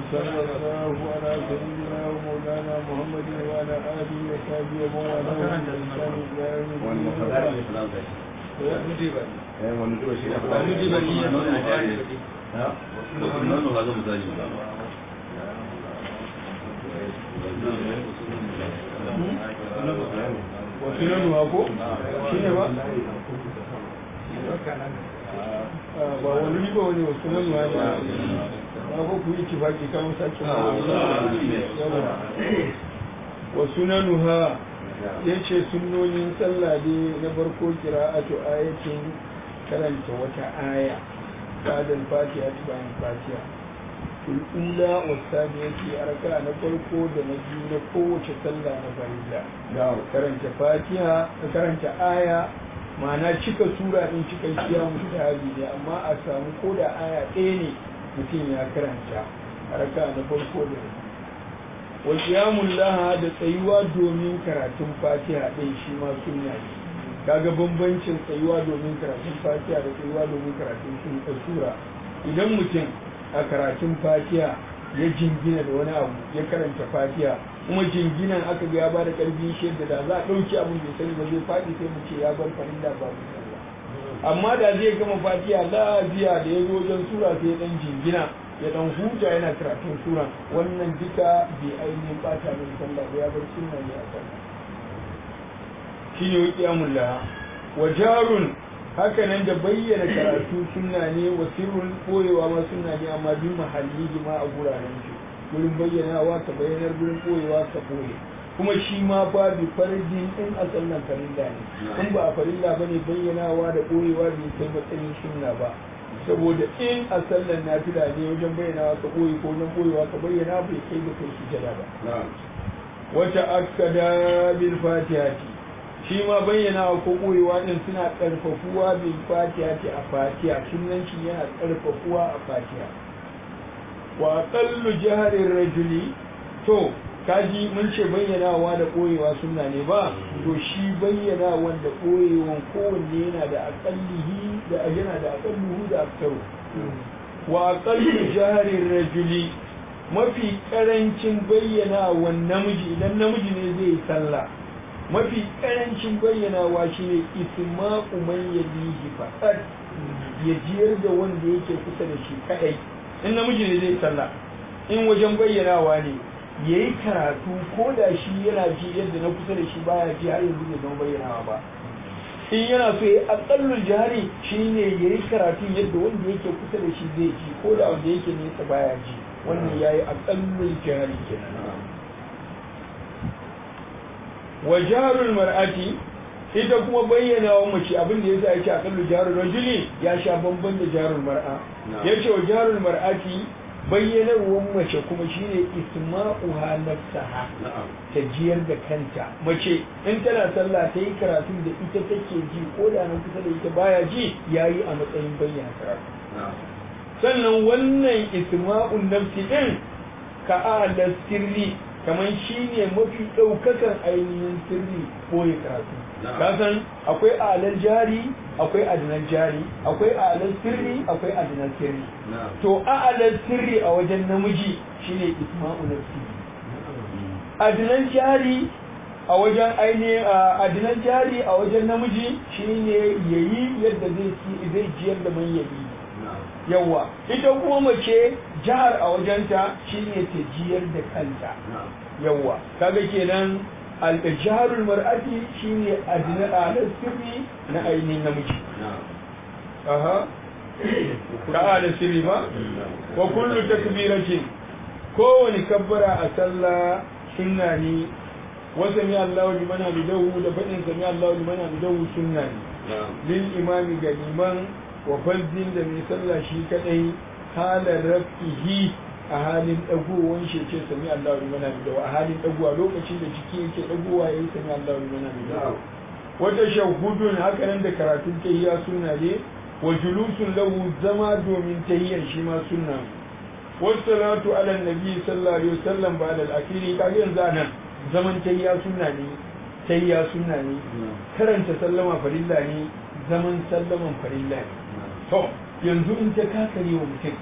وصلى الله على سيدنا ومولانا محمد وعلى آله وصحبه ومن والاه بإحسان إلى يوم وسننها ko shine ba ba wani ba wani wasu nan ma ba ko ku yi tifaki kan sake wasu nanuha ya ce sunnonin sallah ne na farko kira'atu ayatin karanta wata aya bayan fatiha bayan fatiha ul'ula wasaniyati arka na farko da na biyu na kowace sallah na farilla karanta fatiha karanta aya ma'ana cika sura din cika shiya mustahabi ne amma a samu ko da aya ɗaya ne mutum ya karanta arka na farko da na wa qiyamul laha da tsayuwa domin karatun fatiha ɗin shi ma sunna ne kaga bambancin tsayuwa domin karatun fatiha da tsayuwa domin karatun sura idan mutum a karatun fatiha ya jingina da wani abu ya karanta fatiha kuma jinginan aka ga ya bada karfi shi da za a ɗauki abin bai sani ba zai faɗi sai mu ce ya bar farilla ba mu sallah amma da zai gama fatiha lafiya da ya zo wajen sura sai ya dan jingina ya dan huta yana karatun sura wannan duka bai ainihin bata min sallah ba ya bar sunna ne a sallah shine wa qiyamul laha wa jarun haka nan da bayyana karatu sunna ne wa sirrun koyewa ma sunna ne amma bi mahalli ma a guraren shi gurin bayyanawa ka bayyanar gurin koyewa ka koye kuma shi ma ba bi farjin in a sallan farilla ne in ba a farilla bane bayyanawa da koyewa bai kai matsayin sunna ba saboda in a sallan nafila ne wajen bayyanawa ka koyi ko wajen koyewa ka bayyana bai kai da kai sujada ba wata akkada bil fatihati shi ma bayyanawa ko koyewa din suna karfafuwa bil fatihati a fatiha sunan shi yana karfafuwa a fatiha wa aqallu jaharir rajuli to kaji mun ce bayyanawa da koyewa sunna ne ba to shi bayyanawa da koyewan kowanne yana da aqallihi da yana da aqalluhu da aktaru wa aqallu jaharir rajuli mafi karancin bayyanawa namiji idan namiji ne zai yi sallah mafi karancin bayyanawa shine isma'u man yalihi faqat ya jiyar da wanda yake kusa da shi kadai in namiji ne zai sallah in wajen bayyanawa ne yayi karatu ko da shi yana ji yadda na kusa da shi baya ji har yanzu bai zama bayyanawa ba in yana so yayi aqallul jari shine yayi karatu yadda wanda yake kusa da shi zai ji ko da wanda yake nesa baya ji wannan yayi aqallul jari kenan wa jarul mar'ati ita kuma bayyana wa mace abin da yasa yake aqallu jarul rajuli ya sha bamban da jarul mar'a yace wa jarul mar'ati bayyanarwar mace kuma shine isma'uha nafsaha ta jiyar da kanta mace in tana sallah ta yi karatu da ita take ji ko da nan kusa da ita baya ji yayi a matsayin bayyana karatu sannan wannan isma'un nafsi din ka ala sirri kamar shi ne mafi ɗaukakan ainihin sirri ɓoye karatu kasan akwai alal jari akwai adinan jari akwai alal sirri akwai adinan sirri to alal sirri a wajen namiji shine isma'u nafsi adinan jari a wajen ainihin adinan jari a wajen namiji shine yayi yadda zai jiyar da man yayi yawa ita kuma mace jihar a wajenta shine ta jiyar da kanta yawa kaga kenan al-jaharul mar'ati shine adna alal sirri na ainihin namiji aha ka ala sirri ba wa kullu takbiratin kowani kabbara a sallah sunna ne wa sami Allahu liman hamidahu da fadin sami Allahu liman hamidahu sunna ne lil imami ga liman wa fazzin da mai sallah shi kadai halar rafihi a halin dagowar shi ce sami Allahu liman hamidahu a halin dagowa lokacin da jiki yake dagowa yayi sami Allahu liman hamidahu wata shahudun haka nan da karatun tahiyya sunna ne wa julusun lahu zama domin tahiyyar shi ma sunna wassalatu ala nabi sallallahu alaihi wasallam ba'da al-akhiri kaga yanzu anan zaman tahiyya sunna ne tahiyya sunna ne karanta sallama farilla ne zaman sallaman farilla ne to yanzu in ta kakare wa mutum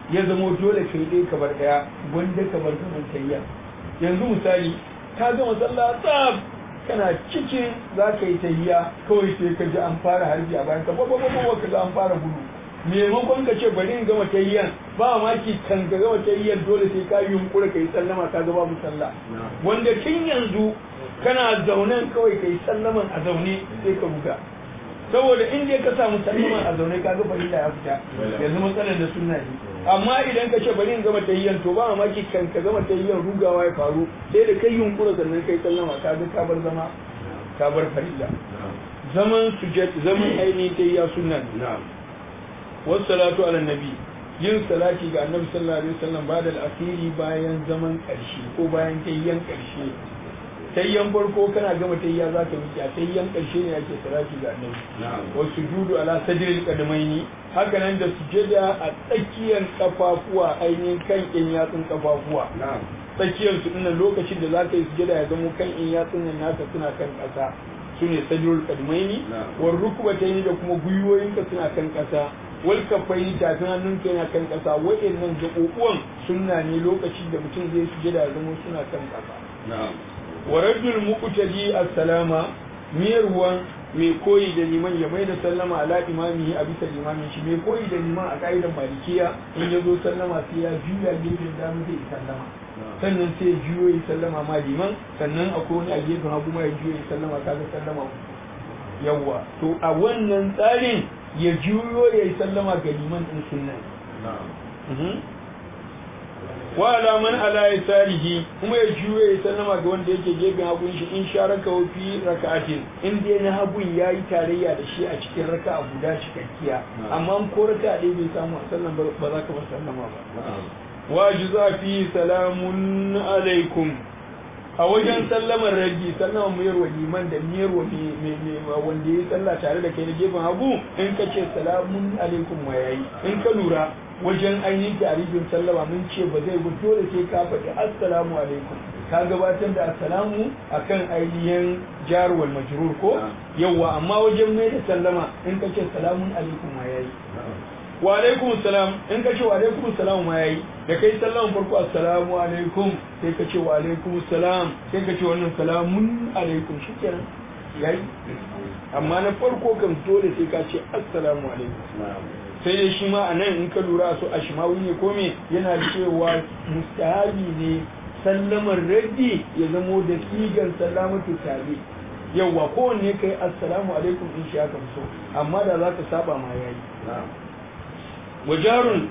ya zama dole kai ɗaya ka bar ɗaya wanda ka bar zaman tayya. Yanzu misali ka gama sallah tsaf kana cikin za ka yi tayya kawai sai ka ji an fara harbi a bayan ka ba ka ga an fara gudu, maimakon ka ce bari in gama tayyan ba maki kan ka gama tayyan dole sai ka yi yunkura ka yi sallama ka ga babu sallah, wanda tun yanzu kana zaunen kawai ka yi sallaman a zaune sai ka buga, saboda in dai ka samu sallaman a zaune ka ga farilla ya fita, yanzu matsalar da sunna ne. Amma idan ka ce bari in gama tayyan to ba mamaki kan ka gama tayyan rugawa ya faru sai da kai yunkura sannan kai sallama ka ga ka bar zama ka bar farilla. Zaman sujud zaman ainihin tayya sunna ne. Wassalatu ala nabi, yin salati ga annabi sallallahu alaihi wasallam ba da al'asiri bayan zaman karshe ko bayan tayyan karshe. Tayyan farko kana gama tayya za ka miki a tayyan karshe ne ake salati ga annabi. Wa sujudu ala sadril qadamaini, haka nan da sujada a tsakiyar kafafuwa ainihin kan in yatsun kafafuwa. Tsakiyar su dinnan lokacin da za ka yi sujada ya zama kan in yatsun nan naka suna kan ƙasa. Su ne sadrul qadamaini, wa rukbataini da kuma gwiwoyinka suna kan ƙasa. Wal kafai tafin hannunka yana kan ƙasa, waɗannan gaɓoɓuwan sunna ne lokacin da mutum zai sujada ya zama suna kan ƙasa. Wa raddul muqtadi as-salama, miyarwan mai koyi da liman ya mai da sallama ala imamihi a bisa limamin shi. Mai koyi da liman a ka'idar malikiya in ya zo sallama sai ya juya gefen dama zai yi sallama, sannan sai ya juyo ya sallama ma liman, sannan akwai wani a gefen hagu ma ya juyo ya sallama kaga sallama yawwa. To a wannan tsarin ya juyo ya yi sallama ga liman ɗin sunna. Wa alaman ala ya sarihi, kuma ya juyo ya yi sallama ga wanda yake gefen hagun shi in sha raka fi raka'atin, in dai na hagun ya yi tarayya da shi a cikin raka'a guda cikakkiya, amma ko raka'a ɗaya bai samu a sallan ba za ka bar sallama ba. Wa juza fi salamun alaikum, a wajen sallamar ragi sallama muyar wa liman da miyar wa wanda ya yi sallah tare da kai na gefen hagu in ka ce salamun alaikum ma yayi. In ka lura wajen ainihin tarihin sallama mun ce ba zai gudu dole sai ka faɗi assalamu alaikum, ka gabatar da assalamu akan ainihin jar wal majrur ko yawa, amma wajen mai da sallama in ka ce salamun alaikum ma yayi. Wa alaikum salam in ka ce wa alaikum salam ma yayi, da kai sallaman farko assalamu alaikum sai ka ce wa alaikum salam sai ka ce wannan salamun alaikum shikenan yayi. Amma na farko kan dole sai ka ce assalamu alaikum. Sai dai shi ma anan in ka lura su ashmawi ne ko me yana cewa mustahabi ne sallamar raddi ya zamo da sigan salamatu tabi, yawa kowanne kai assalamu alaikum in shi aka so, amma da za ka saba ma yayi. Wajarun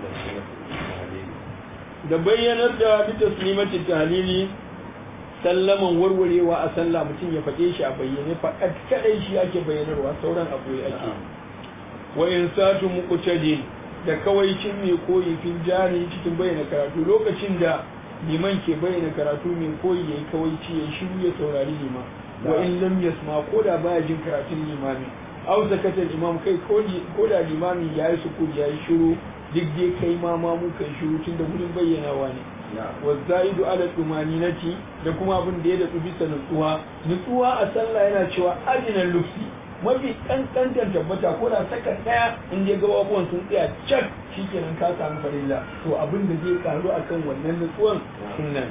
da bayyanar da bi taslimati tahlili, sallaman warwarewa a sallah mutum ya faɗe shi a bayyane faɗat kadai shi ake bayyanarwa, sauran abu ake. Wa insatu muqtadin, da kawaicin mai koyi fil jari cikin bayyana karatu, lokacin da liman ke bayyana karatu mai koyi yayi kawaici ya shiru ya saurari liman. Wa in lam yasma, ko da baya jin karatun limami, aw zakatul imam, kai ko da limami yayi sukuni yayi shiru, duk dai kai ma mu kai shiru tunda gurin bayyanawa ne. Wa zaidu ala tumaninati, da kuma abin da ya da bisa nutsuwa a sallah yana cewa adinal lufsi, mafi kankantar tabbata ko da sakan daya in dai gababuwan sun tsaya cak shikenan ka samu farilla, to abin da zai karu akan wannan nutsuwan sunna.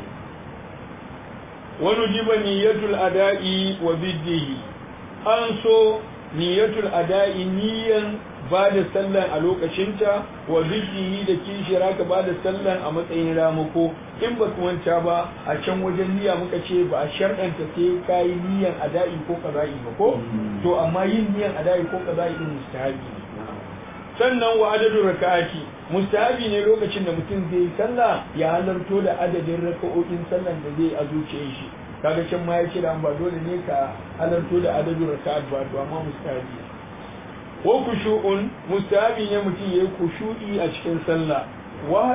Wani jiba niyyatul ada'i wa biddihi, an so niyyatul ada'i niyyan ba da sallan a lokacinta, wa biddihi da kishira ka ba da sallan a matsayin ramako. In ba ku manta ba a can wajen niyya muka ce ba a sharɗanta sai ka yi niyyan ada'i ko kaza'i ba ko, to amma yin niyyan ada'i ko kaza'i din mustahabi. Sannan wa adadin raka'ati, mustahabi ne lokacin da mutum zai yi sallah ya halarto da adadin raka'o'in sallan da zai a zuciyar shi. Kaga can ma ya ce da ba dole ne ka halarto da adadin raka'at ba, to amma mustahabi. Wa kushu'un, mustahabi ne mutum yayi kushu'i a cikin sallah. Wa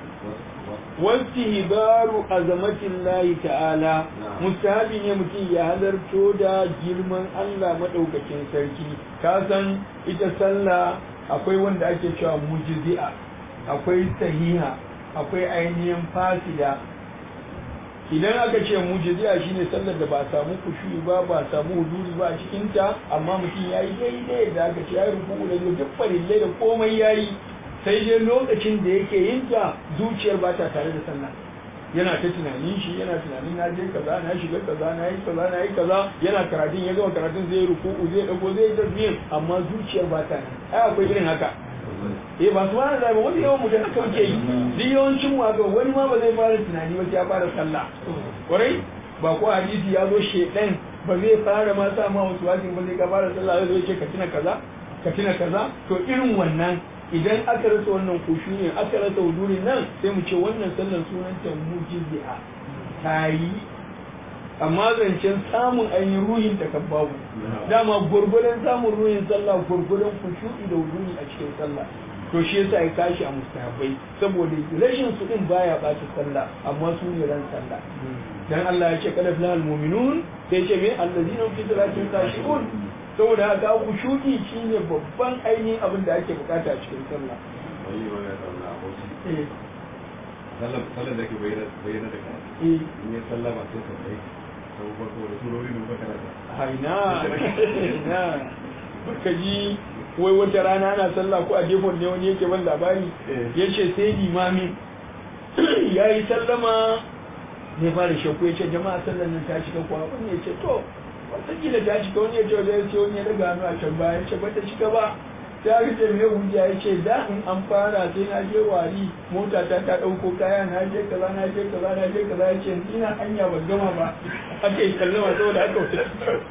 wastihbaru azamatillahi ta'ala, mustahabi ne mutum ya halarto da girman Allah madaukakin sarki. Ka san ita sallah akwai wanda ake cewa mujzi'a, akwai sahiha, akwai ainihin fasida. Idan aka ce mujzi'a shine sallar da ba samu kushu'i ba, ba samu huduri ba a cikin ta, amma mutum yayi daidai da aka ce yayi ruku da duk farillai da komai yayi, sai dai lokacin da yake yin ta zuciyar ba ta tare da sallah yana ta tunanin shi yana tunanin na je kaza na shiga kaza na yi kaza na yi kaza yana karatun ya gama karatun zai ruku'u zai dago zai tasbih amma zuciyar ba ta nan ai akwai irin haka ba su fara zai ba wani yawan mutum haka muke yi duk yawancin mu haka wani ma ba zai fara tunani ba ya fara sallah kwarai ba ko hadisi ya zo shedan ba zai fara ma sa ma wasu wasin ba zai ka fara sallah zai ce ka tuna kaza to irin wannan idan aka rasa wannan kushu ne aka rasa wudurin nan sai mu ce wannan sallar sunanta mujizi'a ta yi amma zancen samun ainihin ruhin ta kan babu dama gurgudan samun ruhin sallah gurgudan kushu'i da wuduri a cikin sallah to shi yasa ya kashi a mustahabai saboda rashin su din baya bata sallah amma su ne ran sallah dan Allah ya ce kada filal mu'minun sai ce me allazina fi salatin khashi'un saboda haka kushu'i shine babban ainihin abin da ake bukata a cikin sallah sallar da ke bayyana da kan in ya sallama sai ka kai sau farko da surori da baka rasa haina baka ji wai wata rana ana sallah ko a defon ne wani yake ban labari ya ce sai limamin ya yi sallama ne fara shakku ya ce jama'a sallar nan ta shiga kuwa wani ya ce to watakila ta shiga wani ya ce wajen ce wani ya daga hannu a can baya ya ce bata shiga ba ta rike mai hujja ya ce da in an fara sai na je wari mota ta ɗauko kaya na je kaza na je kaza na je kaza ya ce ina hanya ban gama ba aka yi sallama saboda haka wata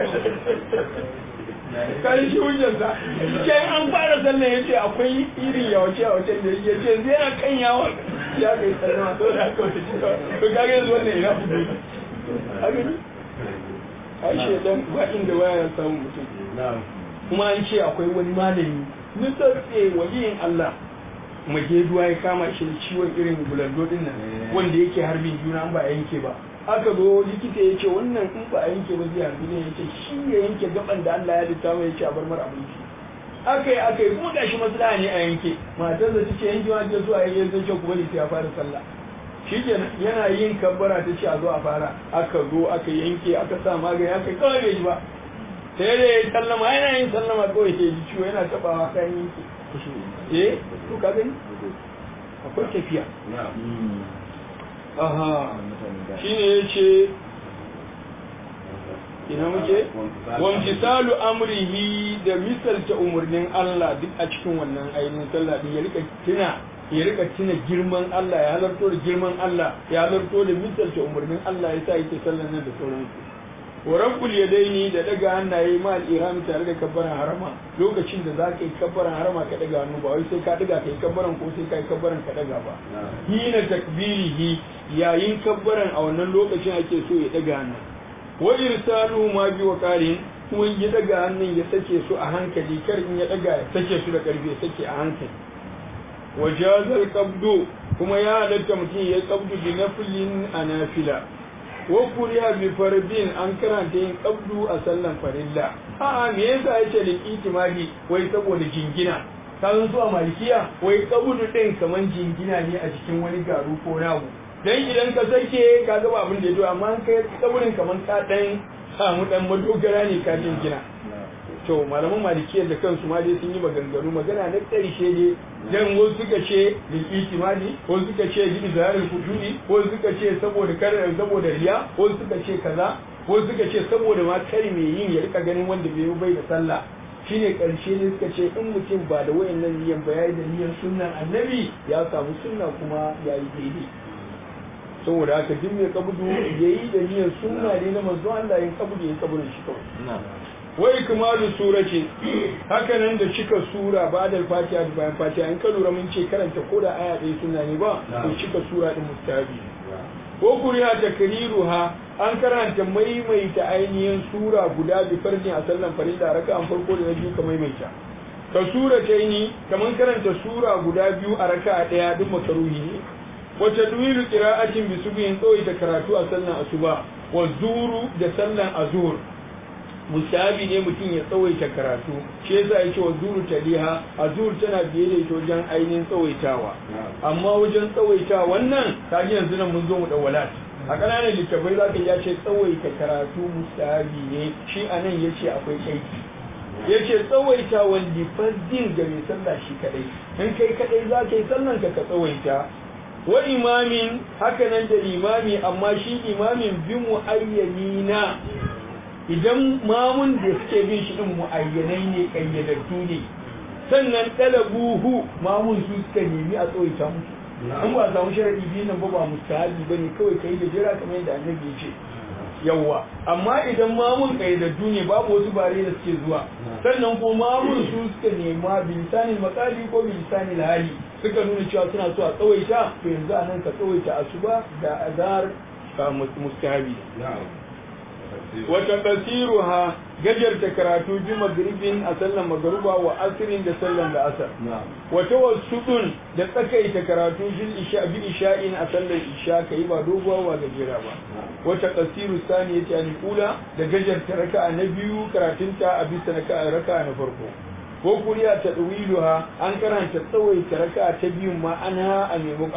kan shi hujjarsa sai an fara sallan ya ce akwai irin yawace a wajen da ya ce zai na kan yawon ya kai sallama saboda haka wata ci to kaga yanzu wannan ina fudu a gani ai shedan ba inda waya ya samu mutum kuma an ce akwai wani malami nisarfe waliyin Allah mageduwa ya kama shi da ciwon irin bulando din nan wanda yake harbin juna ba a yanke ba aka zo likita ya ce wannan in ba a yanke ba zai harbi ne ya ce shi ya yanke gaban da Allah ya lita mai ya ce a bar mara abinci aka yi kuma gashi maslaha ne a yanke matar da take yanke wa ta so a yanke ta ce kuma ne ya fara sallah shikenan yana yin kabbara ta ce a zo a fara aka zo aka yanke aka sa magani aka kawai bai ji ba sai da ya sallama yana yin sallama kawai ke ji ciwo yana tabawa kan yanke to ka gani akwai tafiya aha shine yace ina muke wamtisalu amrihi da misalta umurnin Allah duk a cikin wannan ainihin sallah din ya rika tuna girman Allah ya halarto da girman Allah ya halarto da misalta umurnin Allah ya sa yake sallan nan da sauransu wa rabbul yadaini da daga hannaye ma al-ihram tare da kabbaran harama lokacin da zaka yi kabbaran harama ka daga hannu ba wai sai ka daga kai kabbaran ko sai kai kabbaran ka daga ba hina takbirihi yayin kabbaran a wannan lokacin ake so ya daga hannu wa irsalu ma bi waqarin kuma ya daga hannun ya sake su a hankali kar in ya daga ya sake su da karfi ya sake a hankali wajazal qabdu kuma ya halatta mutum ya qabdu bi naflin anafila wa kuriya bi fardin an karanta yin qabdu a sallan farilla a'a me yasa yace da itimadi wai saboda jingina kan zuwa malikiya wai qabdu din kaman jingina ne a cikin wani garu ko nawo dan idan ka sake ka ga abin da yato amma kai qabdin kaman ka dan samu dan madogara ne ka jingina to malaman malikiyar da kansu ma dai sun yi maganganu magana na ƙarshe ne dan wasu suka ce bil itimadi wasu suka ce bil zaharul kujudi wasu suka ce saboda saboda riya wasu suka ce kaza wasu suka ce saboda ma kari mai yin ya rika ganin wanda bai da sallah shine ƙarshe ne suka ce in mutum ba da wayannan niyan ba yayi da niyan sunnan annabi ya samu sunna kuma yayi daidai saboda haka duk mai kabudu yayi da niyan sunna ne na manzo Allah yin kabudu yin kabudin shi kawai wa ikmalu surati haka nan da cika sura ba da fatiha da bayan fatiha in ka lura mun ce karanta ko da aya ɗaya sunna ne ba to cika sura din mustahabi ko kuriya takriruha an karanta maimaita ainihin sura guda bi farjin a sallan farilla raka'an farko da na biyu ka maimaita ka sura ta yi kaman karanta sura guda biyu a raka'a ɗaya duk makaruhi ne wata duwilu qira'atin bi subhin tsawaita karatu a sallan asuba wa zuru da sallan azur musabi ne mutum ya tsawaita karatu shi yasa ya ce wa zuru taliha azur tana biye da ita wajen ainihin tsawaitawa amma wajen tsawaitawa wannan ta ji yanzu nan mun zo mu dawalat a ƙananan littafai za ka ya ce tsawaita karatu musabi ne shi a nan ya ce akwai aiki yace tsawaita wanda fazdin ga mai sallah shi kadai in kai kadai za ka yi sallan ka tsawaita wa imamin haka nan da imami amma shi imamin bi muayyanina idan mamun da suke bin shi din muayyanai ne kayyadaddu ne sannan talabuhu mamun su suka nemi a tsawaita musu an ba samu sharadi biyu nan ba mustahabi bane kawai kai da jira kamar yadda annabi ya ce yawa amma idan mamun kayyadaddu ne babu wasu bare da suke zuwa sannan ko mamun su suka nema bilisanin makali ko bilisanin hali suka nuna cewa suna so a tsawaita to yanzu a nan ka tsawaita asuba da azhar mustahabi wata kasiruha gajarta karatu bi magribin a sallan magruba wa asrin da sallan da asar wata wasudun da tsakaita karatu bil isha bi isha'in a sallan isha kai ba doguwa wa gajera ba wata kasiru sani yace an kula da gajarta raka'a na biyu karatunta a bisa raka'a na farko ko kuriya ta dawiluha an karanta tsawaita raka'a ta biyun ma ana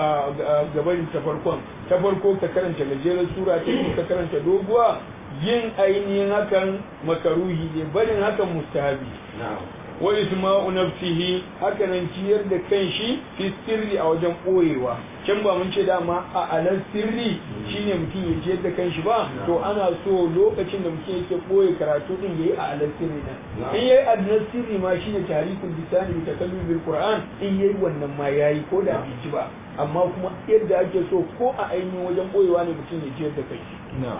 a gaban ta farko ka karanta gajeren sura ta biyu ka karanta doguwa yin ainihin hakan makaruhi ne barin hakan mustahabi wa isma'u nafsihi haka nan ciyar da kanshi fi sirri a wajen koyewa can ba mun ce dama a alal sirri shine mutum ya ciyar da kanshi ba to ana so lokacin da mutum yake koye karatu din yayi a alal sirri din in yayi alal sirri ma shine tarikul lisani bi takallum bil qur'an in yayi wannan ma yayi ko da bai ci ba amma kuma yadda ake so ko a ainihin wajen koyewa ne mutum ya ciyar da kanshi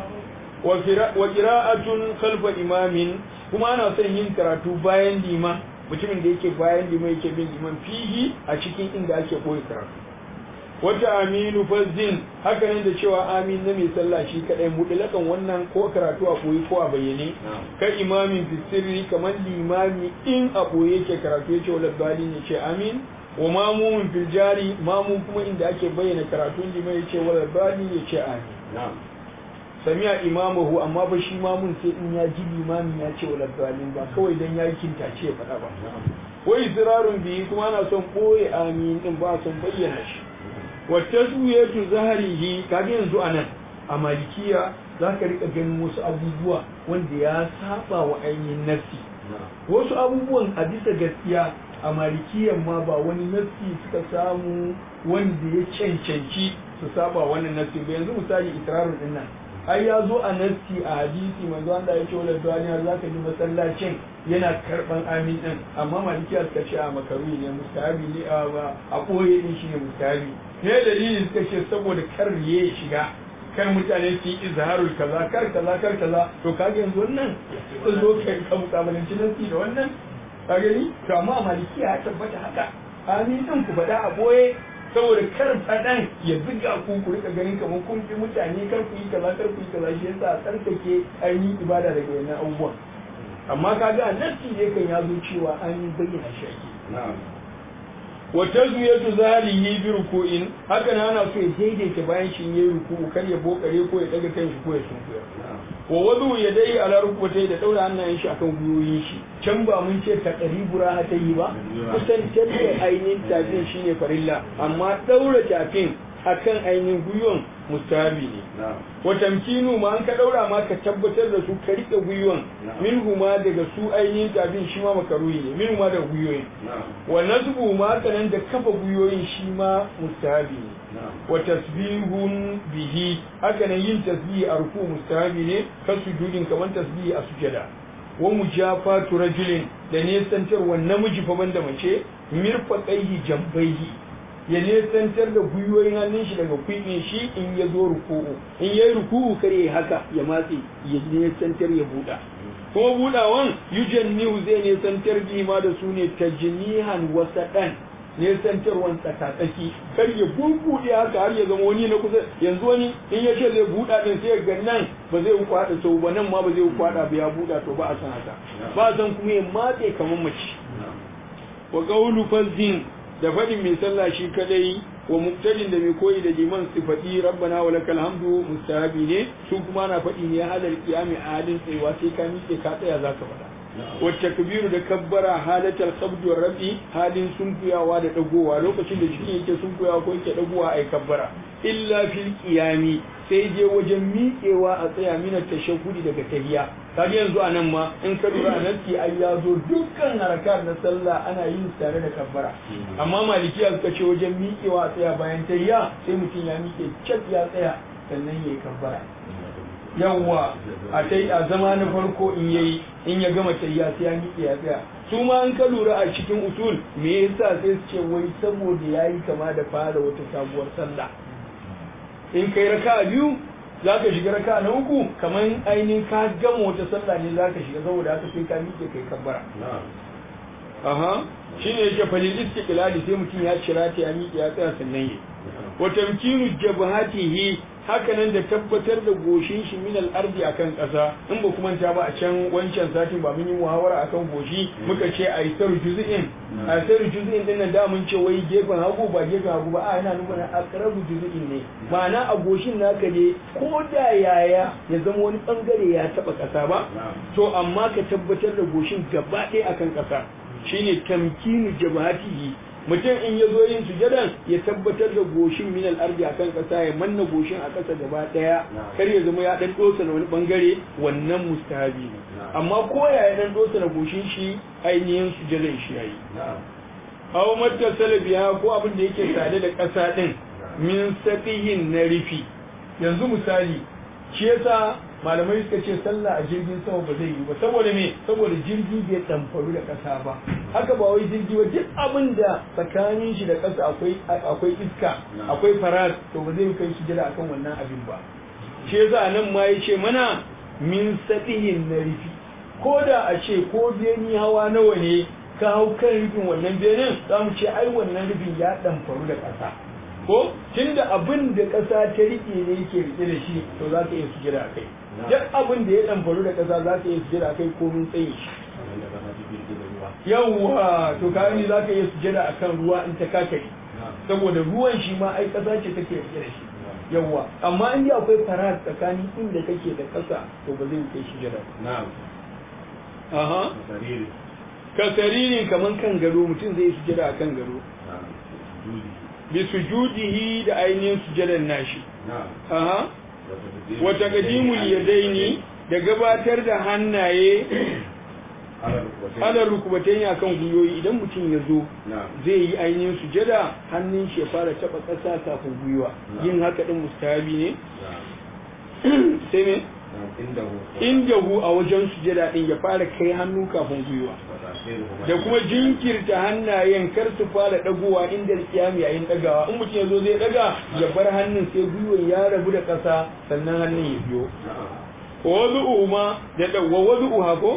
wa qira'atun khalfa imamin kuma ana son yin karatu bayan liman mutumin da yake bayan liman yake bin liman fihi a cikin inda ake koyi karatu wata aminu fazdin haka ne da cewa amin na mai sallah shi kadai mutlakan wannan ko karatu a koyi ko a bayyane kai imamin fi sirri kamar limami in a koyi yake karatu yace wala bali ne ce amin wa mamumin fil jari mamun kuma inda ake bayyana karatun liman yace wala bali yace amin sami'a imamahu amma ba shi mamun sai in ya ji limamin ya ce wala zalim ba kawai dan ya kinta ce ya faɗa ba wai zirarun biyu kuma ana son ɓoye amin din ba son bayyana shi wa taswiyatu zahrihi kaga yanzu anan a malikiya za ka rika ganin wasu abubuwa wanda ya saba wa ainihin nafsi wasu abubuwan a bisa gaskiya a malikiyan ma ba wani nafsi suka samu wanda ya cancanci su saba wannan nafsi ba yanzu misali ikrarun din nan ai ya zo a nassi a hadisi manzo Allah ya ce wala duniya za ka ji masallacin yana karban amin din amma malikiya suka ce a makaruhi ne mustahabi ne a koye din shi ne mustahabi ne dalili suka ce saboda kar ya shiga kar mutane su yi izharul kaza kar kaza to kage yanzu wannan sun zo kai ka mutamalanci nassi da wannan ka gani to amma malikiya ya tabbata haka amin din ku faɗa a boye saboda kar faɗan ya ziga ku rika ganin kamar kun fi mutane kar ku yi kaza shi yasa a tsarkake ainihin ibada daga wannan abubuwan amma kaga nassi ne kan ya zo cewa an bayyana shi ake wa tazwiyatu zalihi bi ruku'in haka na ana so ya daidaita bayan shi yayi ruku'u kar ya bokare ko ya daga kanshi ko ya sunkuya wa wadu yadai ala rukutai da daura hannayen shi akan gwiwoyin shi can ba mun ce taqribu rahatayi ba kusan talle ainihin tafin shine farilla amma daura tafin akan ainihin gwiwon mustahabi ne wa tamkinu ma an ka daura ma ka tabbatar da su ka rike gwiwon minhu ma daga su ainihin tafin shi ma makaruhi ne minhu ma da gwiwoyin wa nasbu ma kanan da kafa gwiwoyin shi ma mustahabi ne wa tasbihun bihi haka nan yin tasbihi a ruku mustahabi ne kan sujudin kamar tasbihi a sujada wa mujafatu rajulin da nesantarwa namiji fa banda mace mirfaqaihi jambaihi ya nesantar da gwiwoyin hannun shi daga kwiɓin shi in ya zo ruku'u in ya yi ruku'u kare haka ya matse ya nesantar ya buɗa kuma buɗawan yujannihu zai nesantar bi ma da su ne tajnihan wasaɗan nesantarwan tsakatsaki kar ya buɗe haka har ya zama wani na kusa yanzu wani in ya ce zai buɗa din sai ga nan ba zai kwaɗa sau ba nan ma ba zai kwaɗa ba ya buɗa to ba a san haka ba a san kuma ya matse kamar mace wa qawlu fazdin da faɗin mai sallah shi kadai wa muktadin da mai koyi da liman su faɗi rabbana wa lakal hamdu mustahabi ne su kuma na faɗi ne halal qiyami a halin tsayuwa sai ka miƙe ka tsaya zaka faɗa wa takbiru da kabbara halatal qabd wa rafi halin sunkuyawa da dagowa lokacin da jikin yake sunkuyawa ko yake dagowa ai kabbara illa fil qiyami sai je wajen miƙewa a tsaya mina tashahhudi daga tahiyya kaga yanzu anan ma in ka lura nasi ai ya zo dukkan harakat na sallah ana yin tare da kabbara amma malikiya suka ce wajen miƙewa a tsaya bayan tahiyya sai mutum ya miƙe cak ya tsaya sannan yayi kabbara yawwa a zama na farko in ya gama tahiyya sai ya miƙe ya tsaya su ma an ka lura a cikin usul me yasa sai su ce wai saboda yayi kama da fara wata sabuwar sallah in kai raka'a biyu za ka shiga raka'a na uku kamar ainihin ka gama wata sallah ne za ka shiga saboda haka sai ka miƙe kai kabbara aha shine yake falil istiqlali sai mutum ya cira ta ya miƙe ya tsaya sannan yi wa tamkinu jabhatihi haka nan da tabbatar da goshin shi min al-ardi akan ƙasa in ba kuma ta ba a can wancan satin ba mun yi muhawara akan goshi muka ce aisaru juz'in din nan da mun ce wai gefen hagu ba gefen hagu ba a yana nufin aqrabu juz'in ne ma'ana a goshin naka ne ko da yaya ya zama wani bangare ya taba ƙasa ba to amma ka tabbatar da goshin gaba ɗaya akan ƙasa shine tamkinu jabhatihi mutum in ya zo yin sujadan ya tabbatar da goshin min al-ardi akan kasa ya manna goshin a kasa gaba daya kar ya zama ya dan dosa na wani bangare wannan mustahabi ne amma ko ya dan dosa na goshin shi ainihin sujadan shi yayi aw mattasala biha ko abin da yake sade da kasa din min saqihin na rifi yanzu misali shi yasa malamai suka ce sallah a jirgin sama ba zai yi ba saboda me saboda jirgi bai tamfaru da ƙasa ba haka ba wai jirgi ba duk abin da tsakanin shi da ƙasa akwai iska akwai faras to ba zai kai shi jira akan wannan abin ba shi yasa nan ma yace mana min satihin na rifi ko da a ce ko beni hawa nawa ne ka hau kan rufin wannan benin za mu ce ai wannan rufin ya tamfaru da ƙasa ko tunda abin da ƙasa ta rike ne yake rike da shi to za ka iya sujira kai duk abin da ya ɗanfaru da ƙasa za ka iya sujada kai komin tsaye yawwa to kawai za ka iya sujada a kan ruwa in ta kakari saboda ruwan shi ma ai ƙasa ce take rike da shi yawwa amma in akwai fara tsakanin inda kake da ƙasa to ba zai kai sujada aha kasariri kaman kan gado mutum zai sujada a kan gado bi sujudihi da ainihin sujadan nashi aha wa taqdimul yadaini da gabatar da hannaye ala rukubatain akan guyoyi idan mutum ya zo zai yi ainihin sujada hannun shi ya fara taba kasa kafin guyuwa yin haka din mustahabi ne sai me indahu a wajen sujada din ya fara kai hannu kafin guyuwa da kuma jinkirta hannayen kar su fara dagowa inda alkiyami yayin dagawa in mutum ya zo zai daga ya bar hannun sai gwiwar ya rabu da ƙasa sannan hannun ya biyo wadu'u ma da wadu'u hako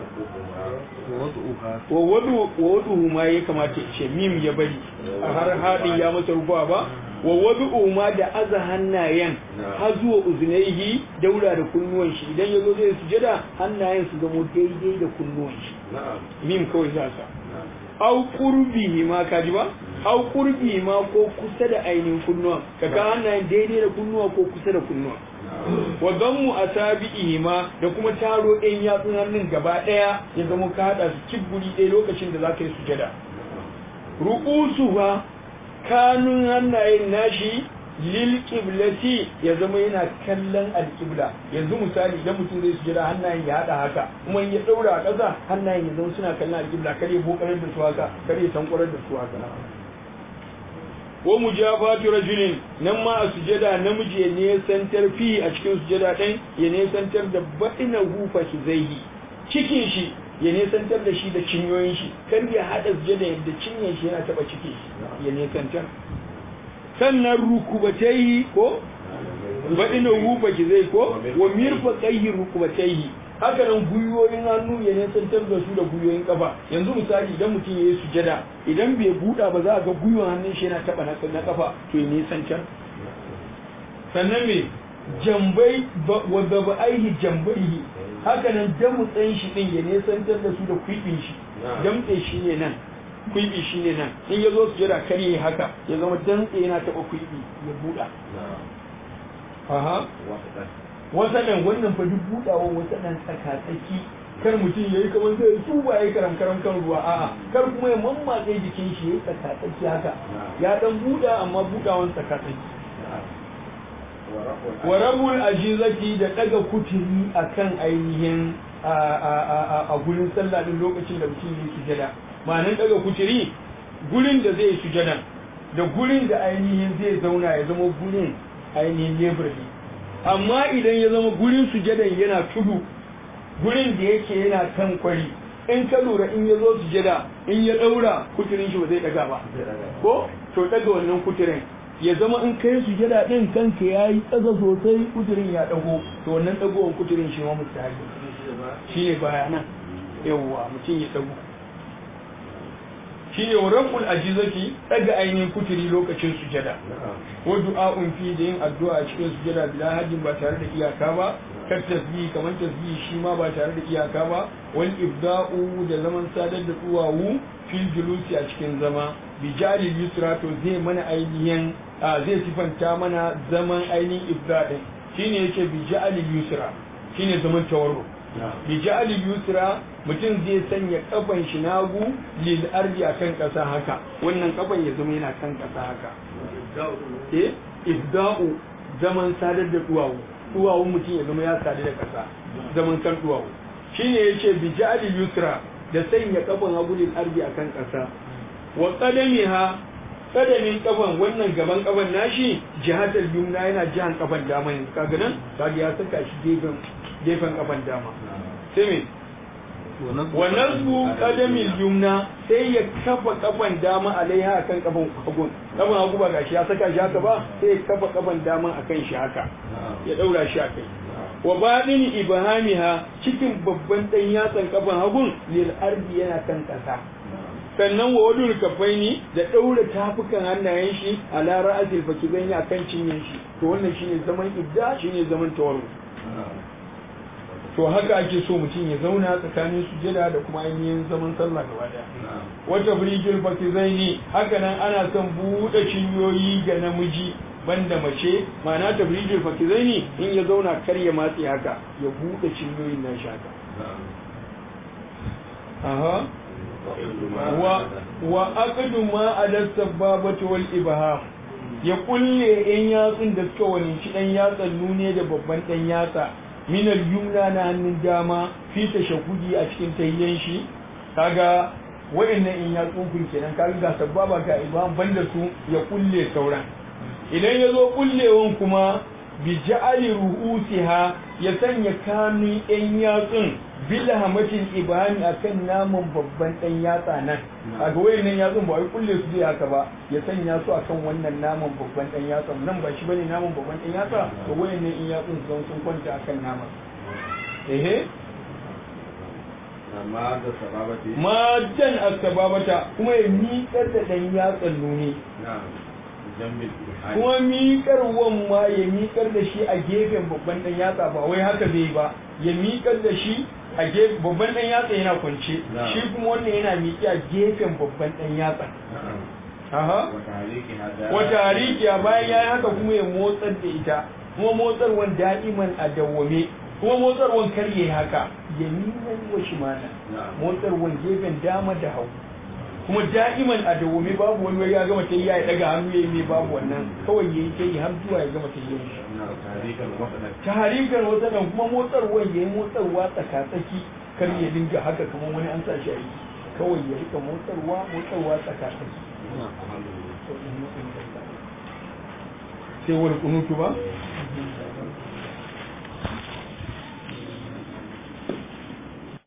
wadu'u ma ya kamata ce mim ya bari a har hadin ya masa rufa ba wa wadu'u ma da aza hannayen har zuwa uzunaihi daura da kunnuwan shi idan ya zo zai sujada hannayen su zamo daidai da kunnuwan shi mim kawai za sa au qurbihi ma kaji ba au qurbihi ma ko kusa da ainihin kunnuwa kaga hannayen daidai da kunnuwa ko kusa da kunnuwa wa dammu asabihi ma da kuma taro ɗayan yatsun hannun gaba ɗaya ya zama ka hada su kiburi ɗaya lokacin da zaka yi sujada ru'usuha kanun hannayen nashi lil qiblati ya zama yana kallon alqibla yanzu misali idan mutum zai sujada hannayen ya hada haka kuma ya daura a ƙasa hannayen ya zama suna kallon alqibla kare bokarar da su haka kare tankwarar da su haka wa mujafatu rajulin nan ma a sujada namiji ya ne santar fi a cikin sujada ɗin ya ne santar da baɗina hufa shi zaihi cikin shi ya ne santar da shi da cinyoyin shi kar ya haɗa sujada yadda cinyen shi yana taɓa cikin shi ya ne santar sannan rukubatai ko baɗina hufa shi zai ko wa mirfa ƙayyi rukubatai haka nan gwiwoyin hannu ya nesantar da su da gwiwoyin kafa yanzu misali idan mutum ya yi sujada idan bai buɗa ba za a ga gwiwon hannun shi yana taɓa na kafa to ya nesantar sannan me jambai wadda ba aihi jambaihi haka nan damutsen shi ɗin ya nesantar da su da kwiɓin shi damtse shi ne nan kwiɓi shi ne nan in ya zo sujada kar ya haka ya zama dantse yana taɓa kwiɓi ya buɗa wasaɗan wannan fa duk buɗawan wasaɗan tsakatsaki kar mutum yayi kamar zai tuba yayi karam kan ruwa a'a kar kuma ya mammatse jikin shi yayi tsakatsaki haka ya dan buda amma budawan tsakatsaki wa rabul ajizati da daga kuturi akan ainihin a gurin sallah din lokacin da mutum yake sujada ma'anar daga kuturi gurin da zai sujada da gurin da ainihin zai zauna ya zama gurin ainihin lebur ne amma idan ya zama gurin sujadan yana tudu gurin da yake yana kan kwari in ka lura in ya zo sujada in ya daura kuturin shi ba zai daga ba ko to daga wannan kuturin ya zama in kai sujada din kanka yayi tsaga sosai kuturin ya dago to wannan dagowar kuturin shi ma mustahabi shine bayana yawa mutum ya dago shine rabbul ajizati daga ainihin kuturi lokacin sujada wa du'a'un fi da yin addu'a a cikin sujada bila hajjin ba tare da iyaka ba kar tasbih kamar tasbih shi ma ba tare da iyaka ba wal ibda'u da zaman sadar da duwawu fil julusi a cikin zama bi jali yusra to zai mana ainihin zai sifanta mana zaman ainihin ibda din shine yake bi jali yusra shine zaman tawarru bi jali yusra mutum zai sanya kafan shi nagu lil ardi akan kasa haka wannan kafan ya zama yana kan kasa haka ibda'u zaman sadar da duwawu mutum ya zama ya sadu da kasa zaman kan duwawu shine yace bi jali yusra da sanya kafan hagu lil ardi akan kasa wa qadamiha qadamin kafan wannan gaban kafan nashi jihatul yumna yana jihan kafan dama ne kaga nan kaga ya saka shi gefen kafan dama sai me wa nasbu qadamil yumna sai ya kafa kafan dama alaiha akan kafan hagu kafan hagu ba gashi ya saka shi haka ba sai ya kafa kafan dama akan shi haka ya daura shi akai wa badini ibhamiha cikin babban dan yatsan kafan hagun lil ardi yana kan kasa sannan wa wadul kafaini da daura tafukan hannayen shi ala ra'asil fakibaini akan cinyen shi to wannan shine zaman ibda shine zaman tawarru to haka ake so mutum ya zauna tsakanin sujada da kuma ainihin zaman sallah gaba daya wata birgil fakibaini haka nan ana son bude cinyoyi ga namiji banda mace ma'ana tabrijul fakizaini in ya zauna kar ya matsi haka ya bude cinyoyin nan shaka aha wa aqdu ma ala sababati wal ibham ya kulle yan yatsun da suka wani shi dan yatsan nune da babban dan yatsa min al yumna na hannun dama fi tashahudi a cikin tayyan shi kaga wayannan in yatsun kun kenan kaga ga sababa ga ibham banda su ya kulle sauran idan ya zo kullewan kuma bi ja'ali ru'usiha ya sanya kanun ɗan yatsun bil hamatin ibani akan naman babban ɗan yatsa nan kaga wayannan yatsun ba wai kulle su zai haka ba ya sanya su akan wannan naman babban ɗan yatsa nan ba shi bane naman babban ɗan yatsa to wayannan in yatsun sun kwanta akan naman madan asbabata kuma ya miƙar da ɗan yatsan nuni kuma miƙarwan ma ya miƙar da shi a gefen babban ɗan yatsa ba wai haka zai ba ya miƙar da shi a gefen babban ɗan yatsa yana kwance shi kuma wannan yana miƙe a gefen babban ɗan yatsa wata harikiya bayan ya yi haka kuma ya motsar da ita kuma motsarwan da'iman a dawwame kuma motsarwan kar ya yi haka ya miƙar wa shi mana motsarwan gefen dama da hagu kuma da'iman a dawwami babu wani wai ya gama ta ya daga hannu ya yi babu wannan kawai ya yi ta yi har zuwa ya gama ta yi taharikan wata dan kuma motsarwa ya yi motsarwa tsakatsaki kar ya dinga haka kamar wani an sa shi aiki kawai ya rika motsarwa tsakatsaki sai wani kunutu ba